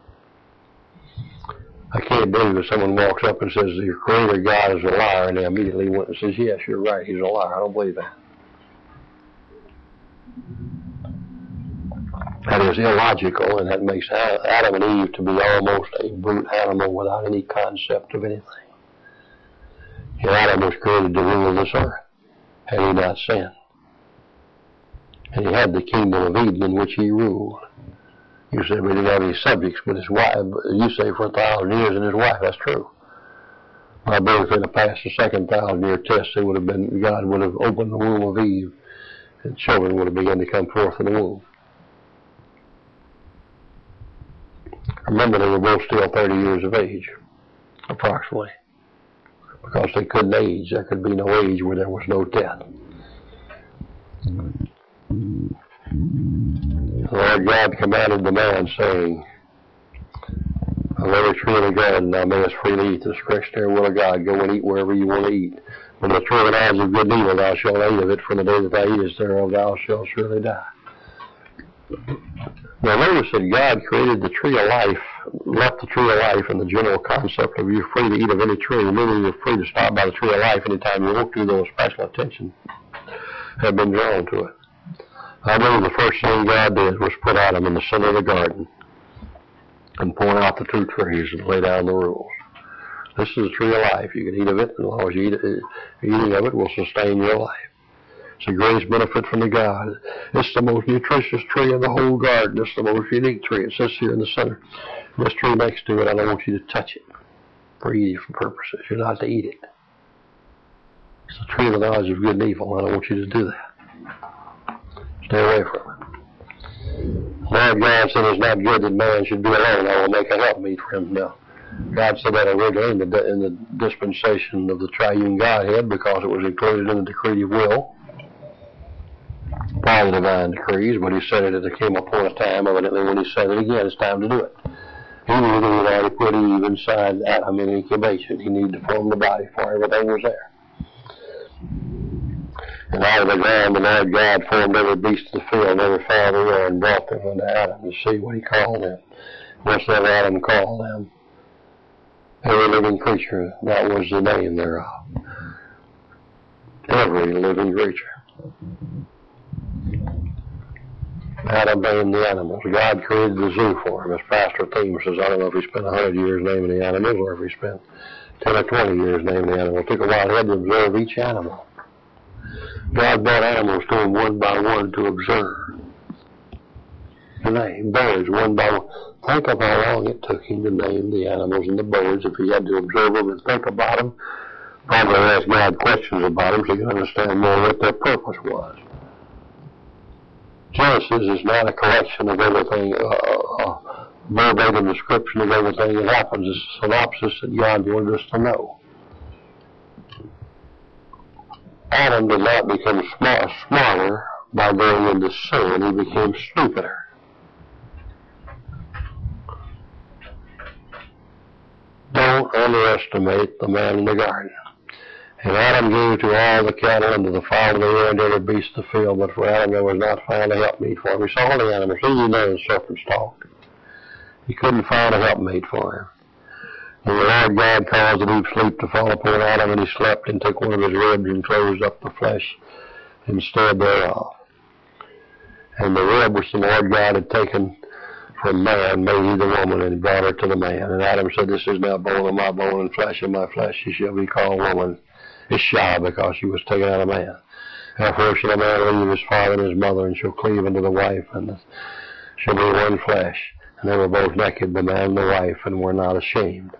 I can't believe that someone walks up and says, your creator God is a liar, and they immediately went and says, yes, you're right, he's a liar. I don't believe that. That is illogical, and that makes Adam and Eve to be almost a brute animal without any concept of anything. And Adam was created to rule this earth, had he not sinned. And he had the kingdom of Eden in which he ruled. You say we didn't have any subjects, but his wife, you say for 1,000 years, and his wife, that's true. I believe if they'd have passed the second 1,000-year test, it would have been, God would have opened the womb of Eve, and children would have begun to come forth in the womb. Remember, they were both still 30 years of age, approximately, because they couldn't age. There could be no age where there was no death. The Lord God commanded the man, saying, of every tree in the garden thou mayest freely eat, the discretionary will of God. Go and eat wherever you want to eat. From the tree of the knowledge of good and evil thou shalt eat of it, from the day that thou eatest thereof thou shalt surely die. Now notice that God created the tree of life, left the tree of life in the general concept of you're free to eat of any tree, meaning you're free to stop by the tree of life anytime you want to, though special attention have been drawn to it. I believe the first thing God did was put Adam in the center of the garden and point out the two trees and lay down the rules. This is the tree of life. You can eat of it, and as long as you eat it, eating of it will sustain your life. It's the greatest benefit from the God. It's the most nutritious tree in the whole garden. It's the most unique tree. It sits here in the center. This tree next to it, I don't want you to touch it for eating purposes. You're not to eat it. It's the tree of the knowledge of good and evil. I don't want you to do that. Stay away from it. Lord God said it's not good that man should be alone. I will make a helpmeet for him. Now, God said that originally in the dispensation of the triune Godhead because it was included in the decretive will, part of the divine decrees, but he said it at there came upon a time, evidently when he said it again, it's time to do it. He knew that he had already put Eve inside Adam in incubation. He needed to form the body for everything was there. And out of the ground the Lord God formed every beast of the field and every fowl of the air and brought them unto Adam to see what he called them. Whatsoever Adam called them. Every living creature, that was the name thereof. Every living creature. Adam named the animals. God created the zoo for him. As Pastor Thiem says, I don't know if he spent 100 years naming the animals or if he spent 10 or 20 years naming the animals. It took a while. He had to observe each animal. God brought animals to him one by one to observe. To name birds one by one. Think of how long it took him to name the animals and the birds if he had to observe them and think about them. Probably ask God questions about them so he could understand more what their purpose was. Genesis is not a collection of everything, verbatim description of everything that happens. It's a synopsis that God wanted us to know. Adam did not become smarter by going into sin. He became stupider. Don't underestimate the man in the garden. And Adam gave to all the cattle and to the fowl of the air and to every beast of the field, but for Adam there was not found a helpmeet for him. He saw all the animals. He knew the serpents talked. He couldn't find a helpmeet for him. And the Lord God caused a deep sleep to fall upon Adam, and he slept and took one of his ribs and closed up the flesh instead thereof. And the rib which the Lord God had taken from man made he the woman, and brought her to the man. And Adam said, This is now bone of my bone and flesh of my flesh. She shall be called woman. It's shy because she was taken out of man. Therefore shall a man leave his father and his mother, and shall cleave unto the wife, and shall be one flesh. And they were both naked, the man and the wife, and were not ashamed.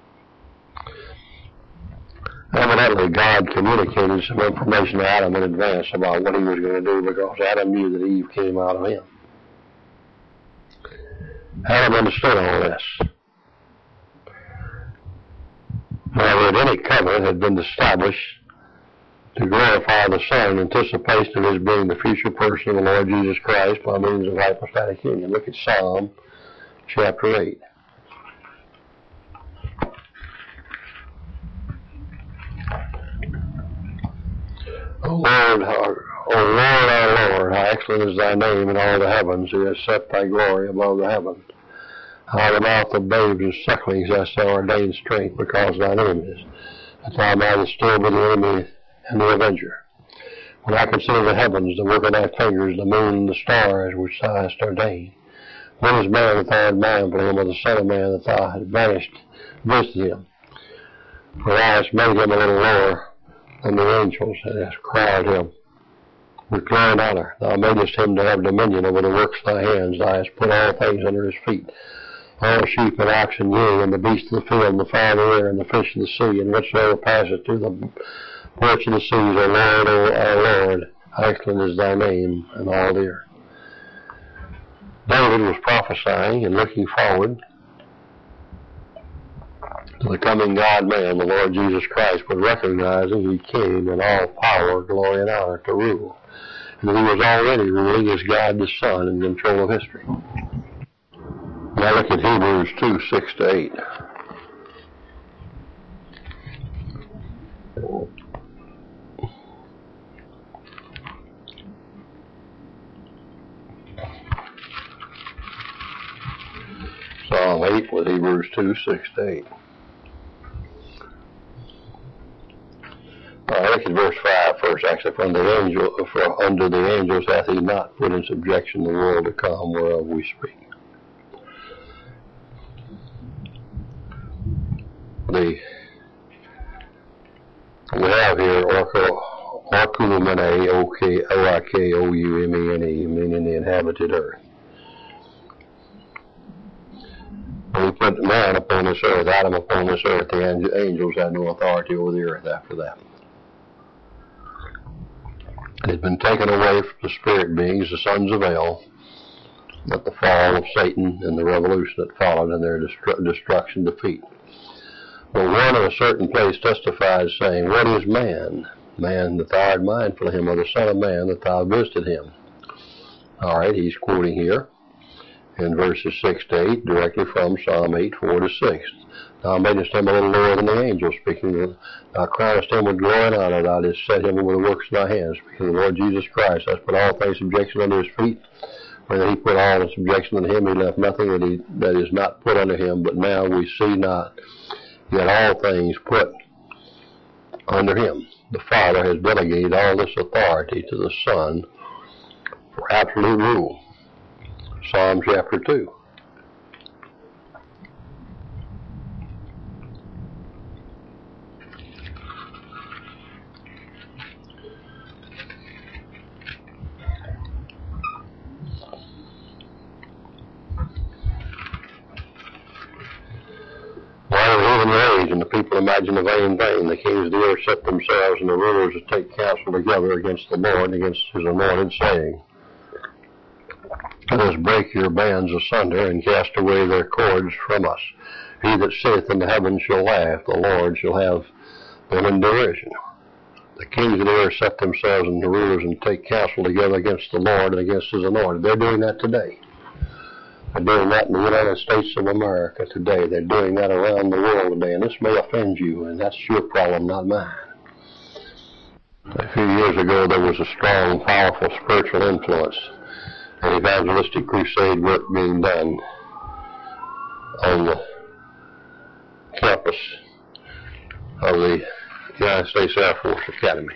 Evidently, God communicated some information to Adam in advance about what he was going to do because Adam knew that Eve came out of him. Adam understood all this. Now, that any covenant had been established to glorify the Son in anticipation of his being the future person of the Lord Jesus Christ by means of hypostatic union. Look at Psalm chapter 8. O Lord, our Lord, how excellent is thy name in all the heavens, who has set thy glory above the heavens. Out of the mouth of babes and sucklings hast thou ordained strength because thy name is, that thou mightest still be the enemy and the avenger. When I consider the heavens, the work of thy fingers, the moon and the stars which thou hast ordained, when is man that thou art mindful of him, or the son of man that thou hast visited him? For thou hast made him a little lower than the angels, and hast crowned him with glory and honor. Thou madest him to have dominion over the works of thy hands. Thou hast put all things under his feet, all sheep and oxen, yea, and the beasts of the field, and the fowl of the air, and the fish of the sea, and whatsoever passeth through the porch of the seas. O Lord, O our Lord, how excellent is thy name in all the earth. David was prophesying and looking forward to the coming God-man, the Lord Jesus Christ, but recognizing he came in all power, glory, and honor to rule. And he was already ruling as God the Son in control of history. Now look at Hebrews 2, 6 to 8. Psalm 8 with Hebrews 2, 6 to 8. Look at verse 5 first. Actually, for under the angels hath he not put in subjection the world to come, whereof we speak. We have here Orkoumene, O-I-K-O-U-M-E-N-E, meaning the inhabited earth. When he put man upon this earth, Adam upon this earth, the angels had no authority over the earth after that. It had been taken away from the spirit beings, the sons of El, at the fall of Satan and the revolution that followed and their destruction, defeat. But one in a certain place testified, saying, What is man? Man, that thou art mindful of him, or the Son of Man, that thou visited him. All right, he's quoting here in verses 6 to 8, directly from Psalm 8, 4 to 6. Thou madest him a little lower than the angels, speaking of, thou crownest him with glory and honor, thou didst set him over the works of thy hands, speaking of the Lord Jesus Christ, thou hast put all things in subjection under his feet. When he put all in subjection unto him, he left nothing that is not put under him, but now we see not, yet all things put under him. The Father has delegated all this authority to the Son for absolute rule. Psalm chapter 2. And the people imagine a vain thing. The kings of the earth set themselves, and the rulers to take counsel together against the Lord, against his anointed, saying, Let us break your bands asunder, and cast away their cords from us. He that sitteth in the heavens shall laugh, the Lord shall have them in derision. The kings of the earth set themselves, and the rulers, and take counsel together against the Lord and against his anointed. They're doing that today. They're doing that in the United States of America today. They're doing that around the world today. And this may offend you, and that's your problem, not mine. A few years ago, there was a strong, powerful spiritual influence and evangelistic crusade work being done on the campus of the United States Air Force Academy.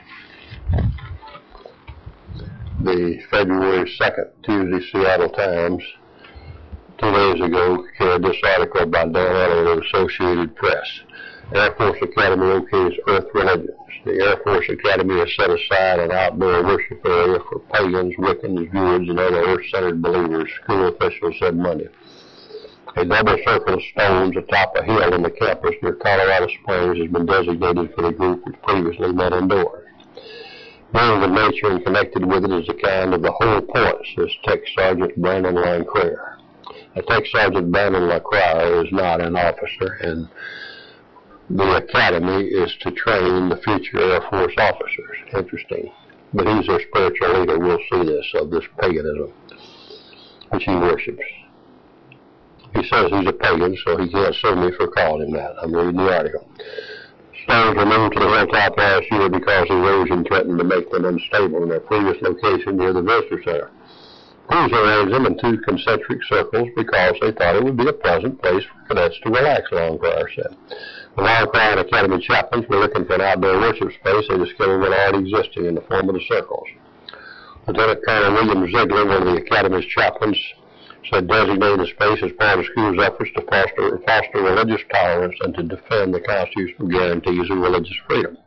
The February 2nd, Tuesday Seattle Times, 2 days ago, carried this article by Dan Eller of the Associated Press. Air Force Academy okays Earth religions. The Air Force Academy has set aside an outdoor worship area for pagans, Wiccans, Druids, and other earth-centered believers, school officials said Monday. A double circle of stones atop a hill in the campus near Colorado Springs has been designated for the group which previously met indoors. Being of nature and connected with it is the kind of the whole point, says Tech Sergeant Brandon Lancraire. Tech Sergeant Brandon Lancraire is not an officer, and the academy is to train the future Air Force officers. Interesting. But he's their spiritual leader. We'll see this, of this paganism, which he worships. He says he's a pagan, so he can't sue me for calling him that. I'm reading the article. Stones were moved to the hilltop last year because erosion threatened to make them unstable in their previous location near the visitor center. Crews arranged them in 2 concentric circles because they thought it would be a pleasant place for cadets to relax, Lancraire said. The Lancraire Academy chaplains were looking for an outdoor worship space. They discovered one already existing in the form of the circles. Lieutenant Colonel William Ziegler, one of the Academy's chaplains, said designating the space as part of the school's efforts to foster religious tolerance and to defend the constitutional guarantees of religious freedom.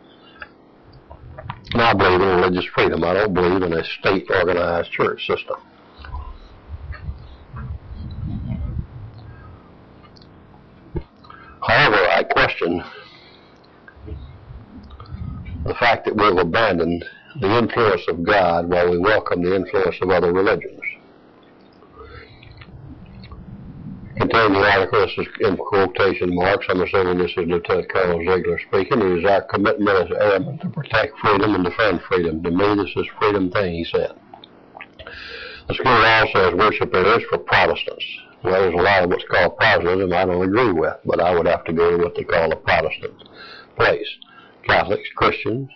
And I believe in religious freedom. I don't believe in a state-organized church system. However, I question the fact that we've abandoned the influence of God while we welcome the influence of other religions. Containing the article, this is in quotation marks, I'm assuming this is Lieutenant Colonel Ziegler speaking. It is our commitment as airmen to protect freedom and defend freedom. To me, this is a freedom thing, he said. The school also has worship areas for Protestants. Well, there's a lot of what's called Protestantism I don't agree with, but I would have to go to what they call a Protestant place. Catholic Christians,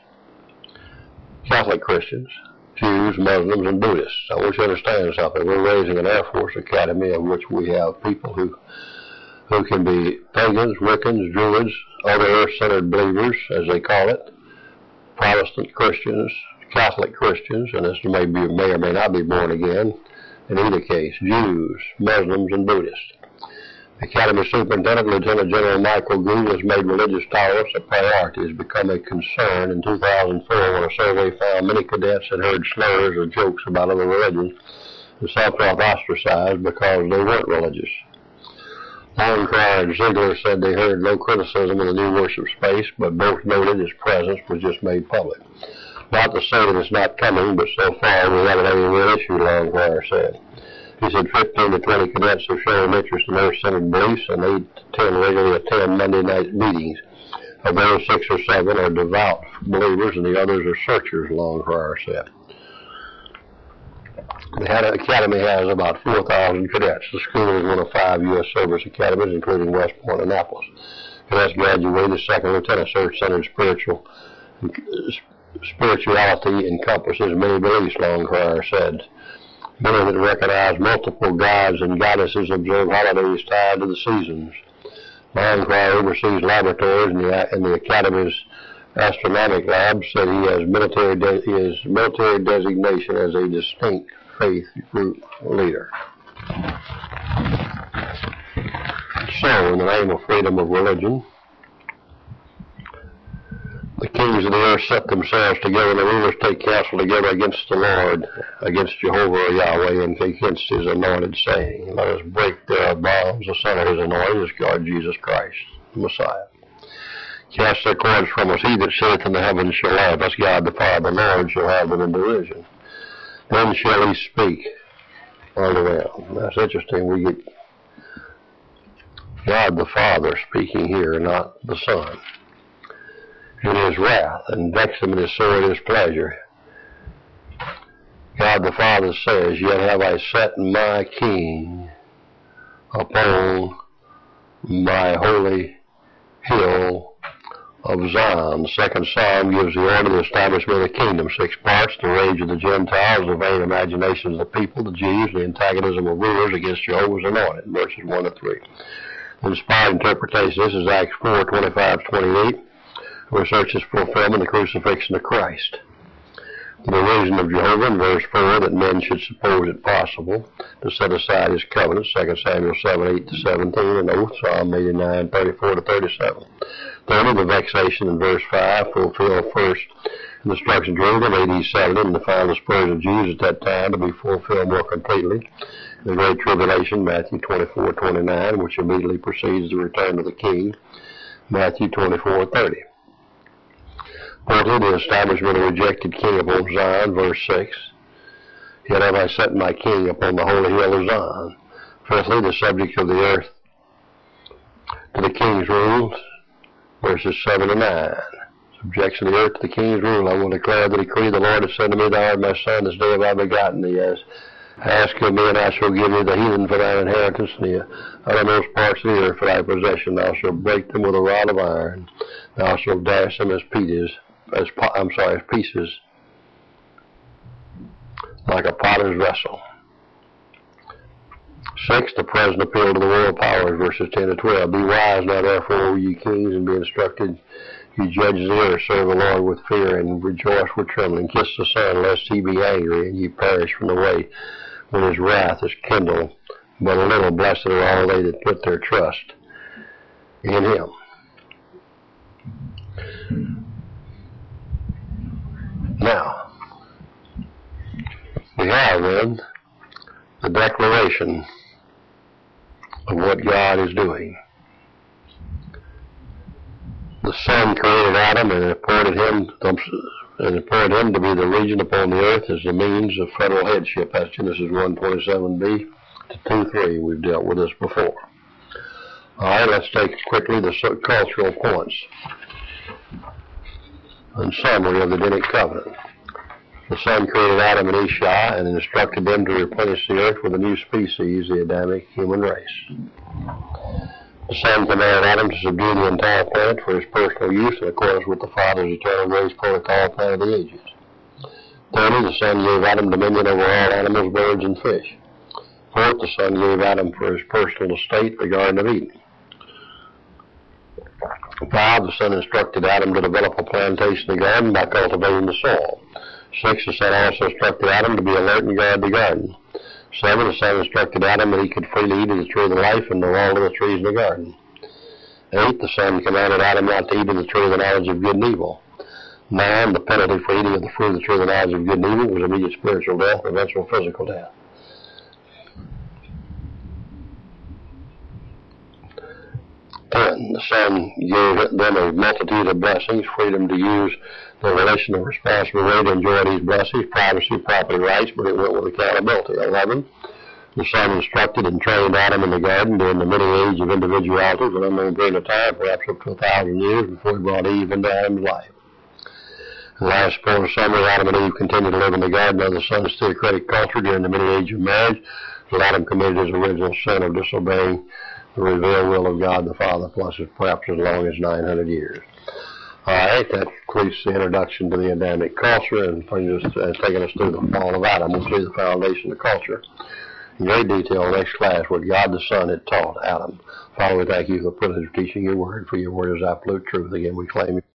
Jews, Muslims, and Buddhists. I want you to understand something. We're raising an Air Force Academy of which we have people who can be pagans, Wiccans, Druids, other earth-centered believers, as they call it, Protestant Christians, Catholic Christians, and this may or may not be born again. In either case, Jews, Muslims, and Buddhists. The Academy Superintendent, Lieutenant General Michael Gould, has made religious tolerance a priority. It has become a concern in 2004 when a survey found many cadets had heard slurs or jokes about other religions and some felt ostracized because they weren't religious. Lancraire and Ziegler said they heard no criticism of the new worship space, but both noted its presence was just made public. Not to say that it's not coming, but so far we haven't had any real issue, Longmire said. He said 15 to 20 cadets have shown interest in Earth-centered beliefs, and 8 to 10 regularly attend Monday night meetings. Of those, 6 or 7 are devout believers, and the others are searchers, Longmire said. The academy has about 4,000 cadets. The school is one of 5 U.S. service academies, including West Point, Annapolis. Cadets graduated. Second lieutenant Earth-centered spirituality encompasses many beliefs, Longmire said. Many that recognize multiple gods and goddesses observe holidays tied to the seasons. Longmire oversees laboratories in the Academy's astronomic lab, said he has military designation as a distinct faith group leader. So, in the name of freedom of religion, the kings of the earth set themselves together, and the rulers take counsel together against the Lord, against Jehovah or Yahweh, and against his anointed, saying, let us break their bonds. The Son of his anointed is God Jesus Christ, the Messiah. Cast their cords from us. He that sitteth in the heavens shall have us. God the Father, the Lord, shall have them in derision. Then shall he speak unto them. That's interesting. We get God the Father speaking here, not the Son. In his wrath, and vex him in his sword his pleasure. God the Father says, yet have I set my king upon my holy hill of Zion. The second psalm gives the order of the establishment of the kingdom. 6 parts: the rage of the Gentiles, the vain imaginations of the people, the Jews, the antagonism of rulers against Jehovah's anointed. Verses 1 to 3. The inspired interpretation. This is Acts 4, 25-28. Research its fulfillment, the crucifixion of Christ. The derision of Jehovah in verse 4, that men should suppose it possible to set aside his covenant, 2 Samuel 7, 8-17, and oath, Psalm 89, 34-37. Thirdly, the vexation in verse 5, fulfill first in the destruction of Jerusalem, AD 70, and the final dispersion of Jews at that time to be fulfilled more completely. The Great Tribulation, Matthew 24-29, which immediately precedes the return of the King, Matthew 24-30. Fourthly, the establishment of the rejected king upon Zion, verse 6. Yet have I set my king upon the holy hill of Zion. Fifthly, the subject of the earth to the king's rule, verses 7-9. Subjection of the earth to the king's rule. I will declare the decree. The Lord has said to me, thou art my son, this day have I begotten thee. As ask of me, and I shall give thee the heathen for thine inheritance, and the uttermost parts of the earth for thy possession. Thou shalt break them with a rod of iron. Thou shalt dash them as pieces, like a potter's vessel. 6, the present appeal to the world powers, verses 10-12. Be wise now, therefore, O ye kings, and be instructed, ye judges of the earth. Serve the Lord with fear, and rejoice with trembling. Kiss the Son, lest he be angry, and ye perish from the way when his wrath is kindled. But a little, blessed are all they that put their trust in him. Now, we have then the declaration of what God is doing. The Son created Adam and appointed him to be the regent upon the earth as the means of federal headship. That's Genesis 1:27b to 2:3. We've dealt with this before. All right, let's take quickly the cultural points and summary of the Edenic covenant. The Son created Adam and Ishah and instructed them to replenish the earth with a new species, the Adamic human race. The Son commanded Adam to subdue the entire planet for his personal use in accordance with the Father's eternal grace protocol plan of the ages. Thirdly, the Son gave Adam dominion over all animals, birds, and fish. Fourth, the Son gave Adam for his personal estate the Garden of Eden. 5, the Son instructed Adam to develop a plantation in the garden by cultivating the soil. 6, the Son also instructed Adam to be alert and guard the garden. 7, the Son instructed Adam that he could freely eat of the tree of life and know all of the trees in the garden. 8, the Son commanded Adam not to eat of the tree of the knowledge of good and evil. 9, the penalty for eating of the fruit of the tree of the knowledge of good and evil was immediate spiritual death and eventual physical death. 10. The Son gave them a multitude of blessings, freedom to use the relational responsibility to enjoy these blessings, privacy, property rights, but it went with accountability. 11. The Son instructed and trained Adam in the garden during the middle age of individuality for an unknown period of time, perhaps up to 1,000 years, before he brought Eve into Adam's life. And last part of the summary, Adam and Eve continued to live in the garden of the Son's theocratic culture during the middle age of marriage, until Adam committed his original sin of disobeying the revealed will of God the Father, plus perhaps as long as 900 years. All right, that completes the introduction to the Adamic culture and brings us, taking us through the fall of Adam. We'll see the foundation of culture in great detail next class, what God the Son had taught Adam. Father, we thank you for the privilege of teaching your word, for your word is absolute truth. Again, we claim